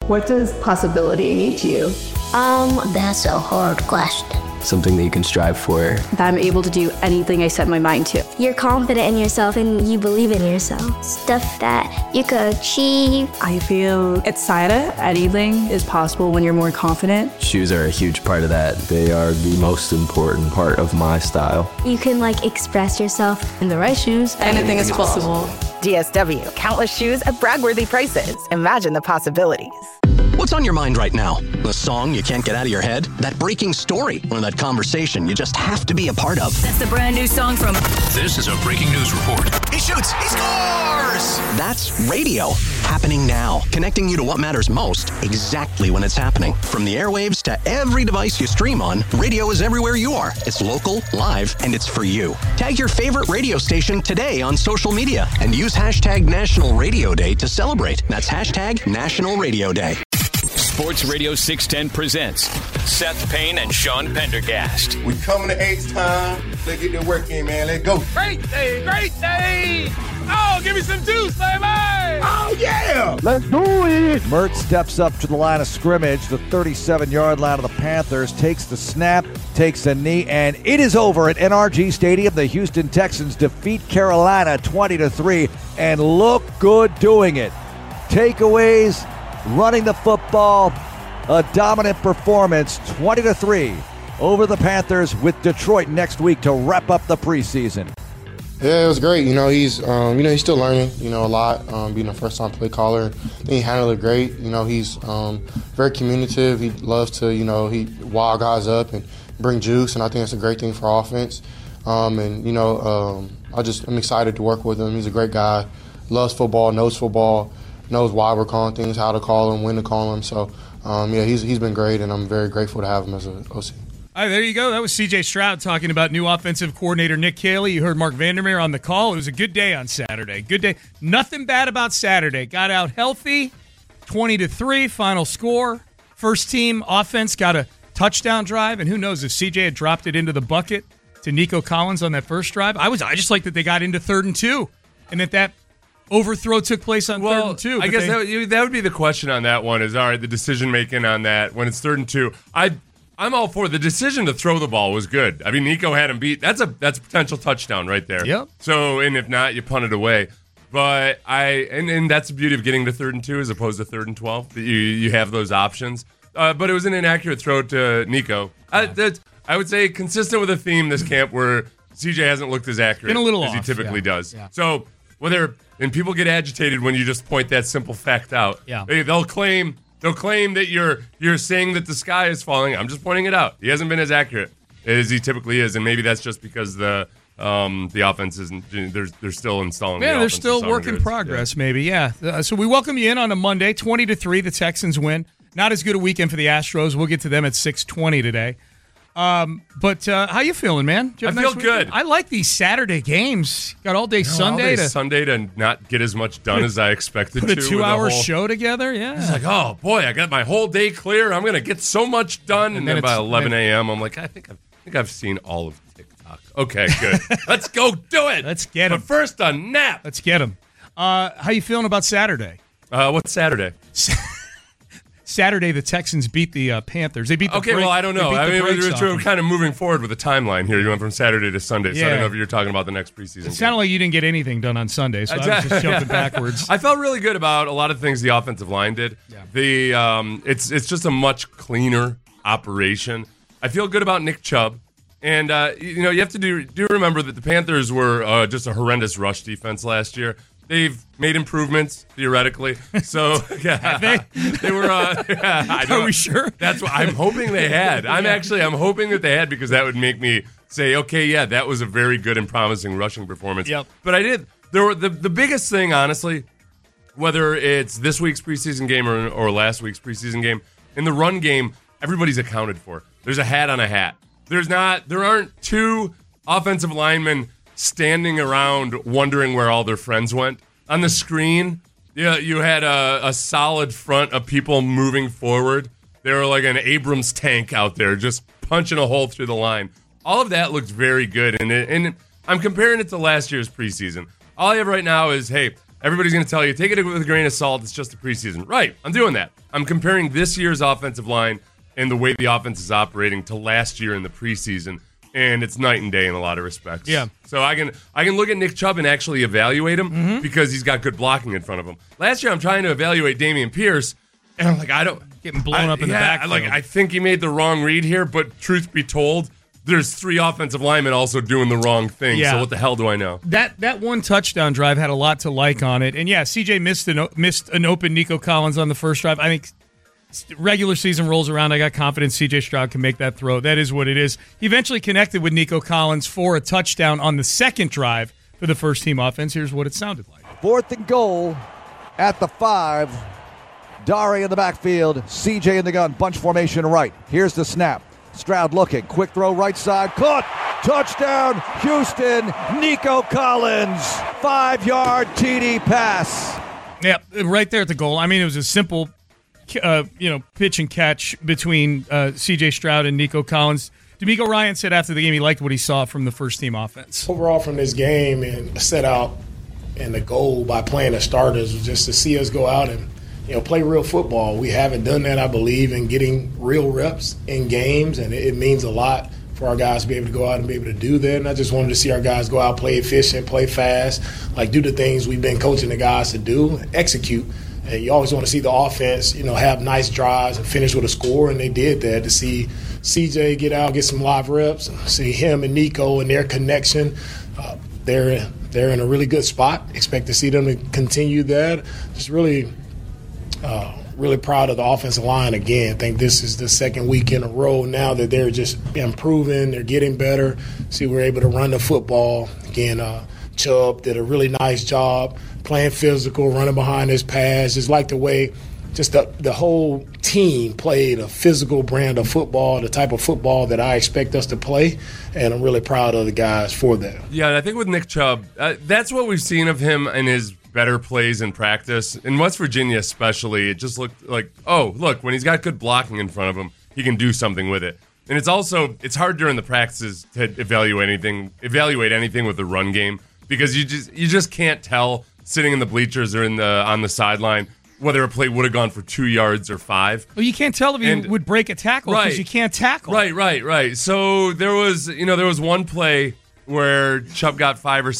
What does possibility mean to you? That's a hard question. Something that you can strive for. That I'm able to do anything I set my mind to. You're confident in yourself and you believe in yourself. Stuff that you could achieve. I feel excited. Anything is possible when you're more confident. Shoes are a huge part of that. They are the most important part of my style. You can express yourself. In the right shoes, anything is possible. DSW, countless shoes at brag-worthy prices. Imagine the possibilities. What's on your mind right now? The song you can't get out of your head? That breaking story? Or that conversation you just have to be a part of? That's the brand new song from... This is a breaking news report. He shoots! He scores! That's radio. Happening now. Connecting you to what matters most, exactly when it's happening. From the airwaves to every device you stream on, radio is everywhere you are. It's local, live, and it's for you. Tag your favorite radio station today on social media and use hashtag National Radio Day to celebrate. That's hashtag National Radio Day. Sports Radio 610 presents Seth Payne and Sean Pendergast. We coming to H-Town. Let's get the work in, man. Let's go. Great day, great day. Oh, give me some juice, baby. Oh, yeah. Let's do it. Mertz steps up to the line of scrimmage, the 37-yard line of the Panthers, takes the snap, takes a knee, and it is over at NRG Stadium. The Houston Texans defeat Carolina 20-3 and look good doing it. Takeaways, running the football, a dominant performance, 20-3 over the Panthers with Detroit next week to wrap up the preseason. Yeah, it was great. He's still learning, a lot, being a first-time play caller. I think he handled it great. He's very communicative. He loves to, he wild guys up and bring juice, and I think that's a great thing for offense. I'm excited to work with him. He's a great guy, loves football, knows why we're calling things, how to call them, when to call them. So, he's been great, and I'm very grateful to have him as an OC. All right, there you go. That was C.J. Stroud talking about new offensive coordinator Nick Caley. You heard Mark Vandermeer on the call. It was a good day on Saturday. Good day. Nothing bad about Saturday. Got out healthy, 20-3, final score. First team offense got a touchdown drive, and who knows if C.J. had dropped it into the bucket to Nico Collins on that first drive. I just like that they got into 3rd and 2, and that overthrow took place on 3rd and 2. I guess that would be the question on that one is, all right, the decision-making on that, when it's 3rd and 2. I'm all for the decision to throw the ball was good. I mean, Nico had him beat. That's a potential touchdown right there. Yep. So, and if not, you punt it away. But and that's the beauty of getting to 3rd and 2 as opposed to 3rd and 12. That you have those options. But it was an inaccurate throw to Nico. Yeah. I would say consistent with a theme this camp where CJ hasn't looked as accurate as he typically does. Yeah. So and people get agitated when you just point that simple fact out. Yeah. They'll claim that you're saying that the sky is falling. I'm just pointing it out. He hasn't been as accurate as he typically is, and maybe that's just because the offense isn't. They're still installing. Yeah, the they're offense still work in progress. Yeah. Maybe. Yeah. So we welcome you in on a Monday, 20-3. The Texans win. Not as good a weekend for the Astros. We'll get to them at 6:20 today. But how you feeling, man? I feel good. I like these Saturday games. Got all day Sunday to not get as much done as I expected to. Put a 2-hour show together. Yeah. It's like, oh boy, I got my whole day clear. I'm gonna get so much done, and then by 11 a.m. I'm like, I think I've seen all of TikTok. Okay, good. Let's go do it. Let's get him. But first, a nap. Let's get him. How you feeling about Saturday? What's Saturday? Saturday, the Texans beat the Panthers. They beat the well, I don't know. I mean, we're kind of moving forward with the timeline here. You went from Saturday to Sunday, so I don't know if you're talking about the next preseason. It sounded like you didn't get anything done on Sunday, so I was just jumping backwards. I felt really good about a lot of things the offensive line did. Yeah. It's just a much cleaner operation. I feel good about Nick Chubb. And, you have to do remember that the Panthers were just a horrendous rush defense last year. They've made improvements theoretically, so yeah, they were. Are we sure? That's what I'm hoping they had. I'm hoping that they had because that would make me say, okay, yeah, that was a very good and promising rushing performance. Yep. But I did. There were the biggest thing, honestly, whether it's this week's preseason game or last week's preseason game, in the run game, everybody's accounted for. There's a hat on a hat. There aren't two offensive linemen standing around wondering where all their friends went. On the screen, you had a solid front of people moving forward. They were like an Abrams tank out there just punching a hole through the line. All of that looked very good, and I'm comparing it to last year's preseason. All I have right now is, hey, everybody's going to tell you, take it with a grain of salt. It's just the preseason. Right. I'm doing that. I'm comparing this year's offensive line and the way the offense is operating to last year in the preseason. And it's night and day in a lot of respects. Yeah. So I can look at Nick Chubb and actually evaluate him because he's got good blocking in front of him. Last year, I'm trying to evaluate Dameon Pierce, and I'm like, getting blown up in the back. I think he made the wrong read here, but truth be told, there's 3 offensive linemen also doing the wrong thing. Yeah. So what the hell do I know? That one touchdown drive had a lot to like on it. And yeah, CJ missed an open Nico Collins on the first drive. I think regular season rolls around, I got confidence CJ Stroud can make that throw. That is what it is. He eventually connected with Nico Collins for a touchdown on the second drive for the first team offense. Here's what it sounded like. 4th and goal at the 5. Dari in the backfield, CJ in the gun, bunch formation right. Here's the snap. Stroud looking, quick throw right side, caught, touchdown, Houston, Nico Collins, 5-yard TD pass. Yeah, right there at the goal. I mean, it was a simple pitch and catch between C.J. Stroud and Nico Collins. D'Amico Ryan said after the game he liked what he saw from the first-team offense. Overall from this game and set out and the goal by playing the starters was just to see us go out and play real football. We haven't done that, I believe, in getting real reps in games, and it means a lot for our guys to be able to go out and be able to do that. And I just wanted to see our guys go out, play efficient, play fast, do the things we've been coaching the guys to do, execute. And you always want to see the offense, have nice drives and finish with a score, and they did that. To see CJ get out, get some live reps, see him and Nico and their connection, they're in a really good spot. Expect to see them to continue that. Just really proud of the offensive line again. I think this is the second week in a row now that they're just improving. They're getting better. See, we're able to run the football. Again, Chubb did a really nice job playing physical, running behind his pass. Just like the way just the whole team played a physical brand of football, the type of football that I expect us to play, and I'm really proud of the guys for that. Yeah, and I think with Nick Chubb, that's what we've seen of him in his better plays in practice. In West Virginia especially, it just looked like, oh, look, when he's got good blocking in front of him, he can do something with it. And it's hard during the practices to evaluate anything with the run game because you just can't tell sitting in the bleachers or on the sideline whether a play would have gone for 2 yards or 5. Well, you can't tell if he would break a tackle because you can't tackle. Right. So there was one play where Chubb got 5 to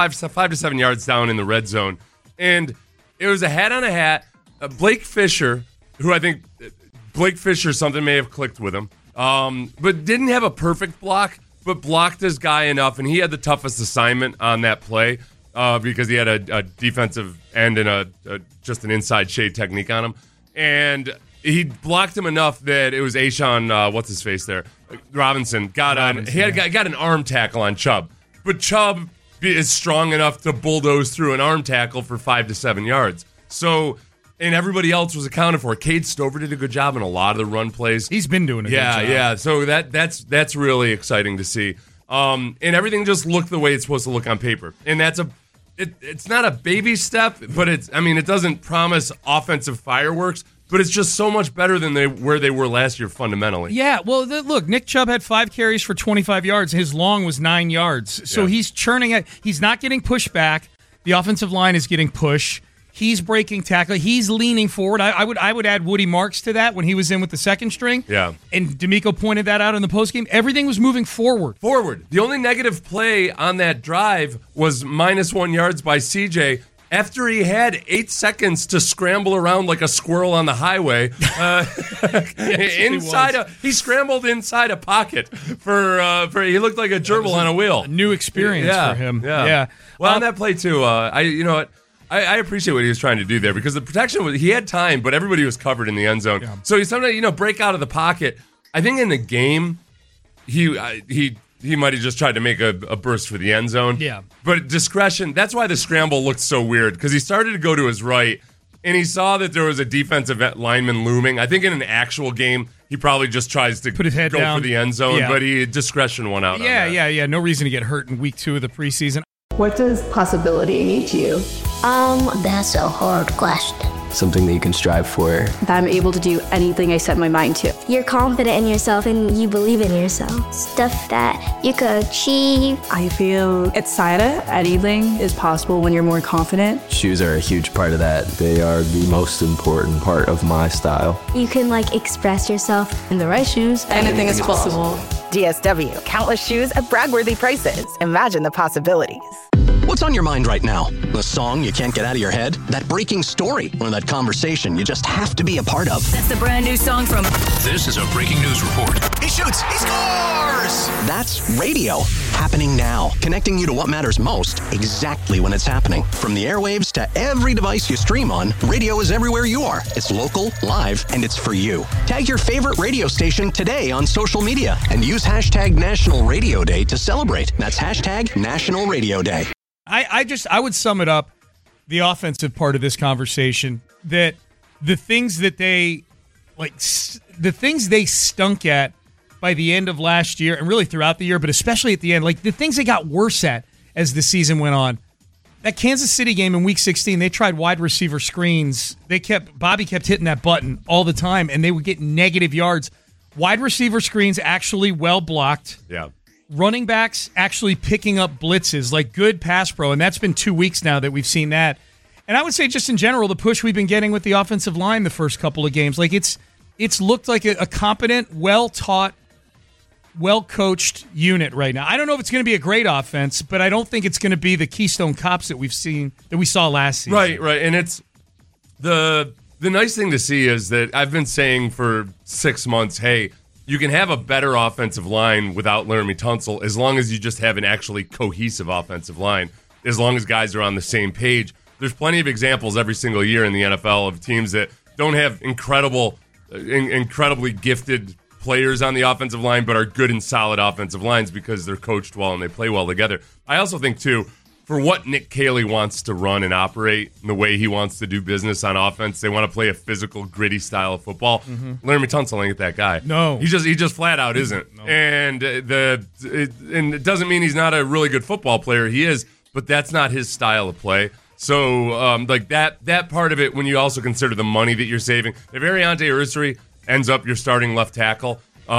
7 yards down in the red zone, and it was a hat on a hat. Blake Fisher, who I think something may have clicked with him, but didn't have a perfect block, but blocked his guy enough, and he had the toughest assignment on that play because he had a defensive end and just an inside shade technique on him, and he blocked him enough that it was A'Shawn, what's his face there, Robinson got an arm tackle on Chubb, but Chubb is strong enough to bulldoze through an arm tackle for 5 to 7 yards. So, and everybody else was accounted for. Cade Stover did a good job in a lot of the run plays. He's been doing a good job. Yeah. So that's really exciting to see. And everything just looked the way it's supposed to look on paper. And it's not a baby step, but it doesn't promise offensive fireworks. But it's just so much better than where they were last year fundamentally. Yeah, well, look, Nick Chubb had 5 carries for 25 yards. His long was 9 yards. So he's churning it. He's not getting pushed back. The offensive line is getting pushed. He's breaking tackle. He's leaning forward. I would add Woody Marks to that when he was in with the second string. Yeah. And D'Amico pointed that out in the postgame. Everything was moving forward. The only negative play on that drive was -1 yards by CJ. After he had 8 seconds to scramble around like a squirrel on the highway, he scrambled inside a pocket for he looked like a gerbil on a wheel. A new experience for him. Yeah. Well, on that play too, I appreciate what he was trying to do there because the protection he had time, but everybody was covered in the end zone. Yeah. So he sometimes break out of the pocket. I think in the game he might have just tried to make a burst for the end zone. Yeah. But discretion, that's why the scramble looked so weird, because he started to go to his right, and he saw that there was a defensive lineman looming. I think in an actual game, he probably just tries to put his head down for the end zone, but discretion won out on that. Yeah. No reason to get hurt in week 2 of the preseason. What does possibility mean to you? That's a hard question. something that you can strive for. That I'm able to do anything I set my mind to. You're confident in yourself and you believe in yourself. Stuff that you could achieve. I feel at SIDA, at Ealing, is possible when you're more confident. Shoes are a huge part of that. They are the most important part of my style. You can express yourself. In the right shoes, anything is possible. DSW, countless shoes at brag-worthy prices. Imagine the possibilities. What's on your mind right now? The song you can't get out of your head? That breaking story? Or that conversation you just have to be a part of? That's the brand new song from... This is a breaking news report. He shoots! He scores! That's radio. Happening now. Connecting you to what matters most exactly when it's happening. From the airwaves to every device you stream on, radio is everywhere you are. It's local, live, and it's for you. Tag your favorite radio station today on social media and use hashtag National Radio Day to celebrate. That's hashtag National Radio Day. I would sum it up, the offensive part of this conversation, that the things that they stunk at by the end of last year and really throughout the year, but especially at the end, the things they got worse at as the season went on. That Kansas City game in Week 16, they tried wide receiver screens. Bobby kept hitting that button all the time, and they would get negative yards. Wide receiver screens actually well blocked. Yeah. Running backs actually picking up blitzes, good pass pro, and that's been 2 weeks now that we've seen that. And I would say just in general, the push we've been getting with the offensive line the first couple of games, it's looked like a competent, well-taught, well-coached unit right now. I don't know if it's going to be a great offense, but I don't think it's going to be the Keystone Cops that we saw last season. Right, and it's the nice thing to see is that I've been saying for 6 months, hey, you can have a better offensive line without Laremy Tunsil as long as you just have an actually cohesive offensive line, as long as guys are on the same page. There's plenty of examples every single year in the NFL of teams that don't have incredibly gifted players on the offensive line but are good and solid offensive lines because they're coached well and they play well together. I also think, too, for what Nick Caley wants to run and operate and the way he wants to do business on offense, they want to play a physical, gritty style of football. Mm-hmm. Laremy Tunsil ain't that guy. No. He just flat out isn't. No. And it doesn't mean he's not a really good football player. He is, but that's not his style of play. So, that part of it, when you also consider the money that you're saving, if Ariante Ursary ends up your starting left tackle,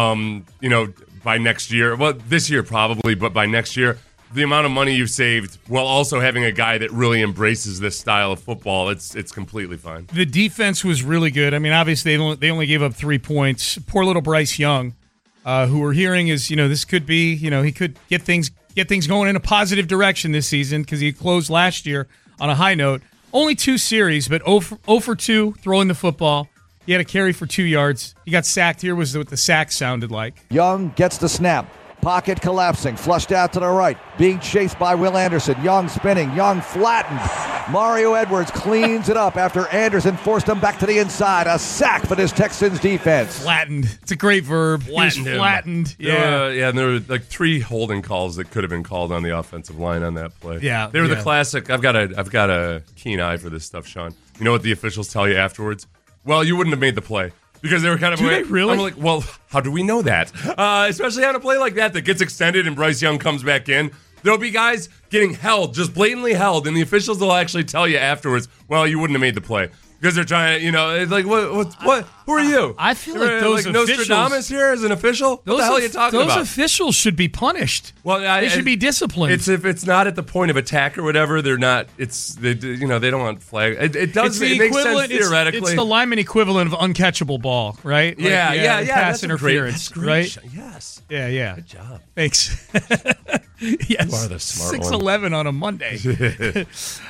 by next year, well, this year probably, but by next year, the amount of money you've saved while also having a guy that really embraces this style of football, it's completely fine. The defense was really good. I mean, obviously they only gave up 3 points. Poor little Bryce Young, who we're hearing is, this could be, he could get things going in a positive direction this season because he closed last year on a high note. Only 2 series, but 0 for 2 throwing the football. He had a carry for 2 yards. He got sacked. Here was what the sack sounded like. Young gets the snap. Pocket collapsing, flushed out to the right, being chased by Will Anderson. Young spinning, Young flattened. Mario Edwards cleans it up after Anderson forced him back to the inside. A sack for this Texans defense. Flattened. It's a great verb. Flattened. Yeah. And there were 3 holding calls that could have been called on the offensive line on that play. Yeah. They were the classic. I've got a keen eye for this stuff, Sean. You know what the officials tell you afterwards? Well, you wouldn't have made the play. Because they were kind of they really? I'm like, well, how do we know that? Especially on a play like that gets extended and Bryce Young comes back in. There'll be guys getting held, just blatantly held, and the officials will actually tell you afterwards, well, you wouldn't have made the play. Because they're trying to, it's like, what? Who are you? I feel like those officials, Nostradamus here as an official? What the hell are you talking about? Those officials should be punished. Well, they should be disciplined. If it's not at the point of attack or whatever, they're not. They don't want flag. It does. It makes sense theoretically. It's the lineman equivalent of uncatchable ball, right? Yeah. Pass interference, that's great, right? Yes. Yeah. Good job. Thanks. Yes. You are the smart 6'11" on a Monday.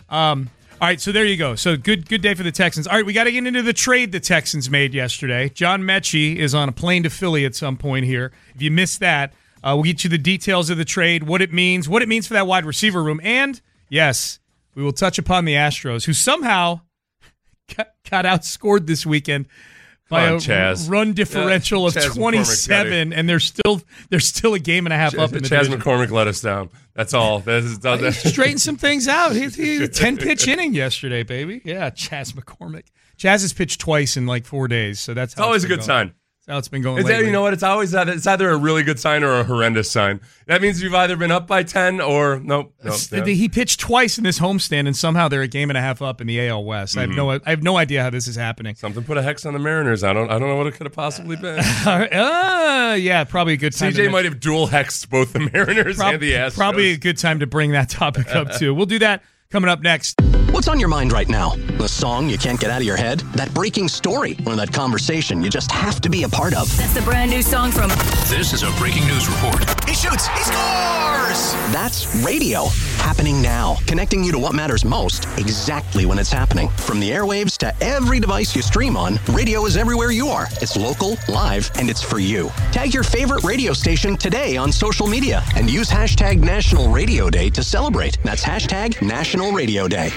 All right, so there you go. So good day for the Texans. All right, we got to get into the trade the Texans made yesterday. John Mechie is on a plane to Philly at some point here. If you missed that, we'll get you the details of the trade, what it means for that wide receiver room, and, yes, we will touch upon the Astros, who somehow got outscored this weekend by a run differential of 27, and they're still a game and a half up in the Chas division. McCormick let us down. That's all. Straighten some things out. He 10-pitch inning yesterday, baby. Yeah, Chas McCormick. Chas has pitched twice in 4 days, so that's how it's always a good sign. That's how it's been going Is lately. that, you know what? It's always that. It's either a really good sign or a horrendous sign. That means you've either been up by 10 or nope. Yeah. He pitched twice in this homestand, and somehow they're a game and a half up in the AL West. Mm-hmm. I have no idea how this is happening. Something put a hex on the Mariners. I don't know what it could have possibly been. Yeah, probably a good time. CJ might have dual hexed both the Mariners and the Astros. Probably a good time to bring that topic up too. We'll do that coming up next. What's on your mind right now? The song you can't get out of your head? That breaking story? Or that conversation you just have to be a part of? That's the brand new song from... This is a breaking news report. He shoots! He scores! That's radio. Happening now. Connecting you to what matters most exactly when it's happening. From the airwaves to every device you stream on, radio is everywhere you are. It's local, live, and it's for you. Tag your favorite radio station today on social media and use hashtag National Radio Day to celebrate. That's hashtag National Radio Day.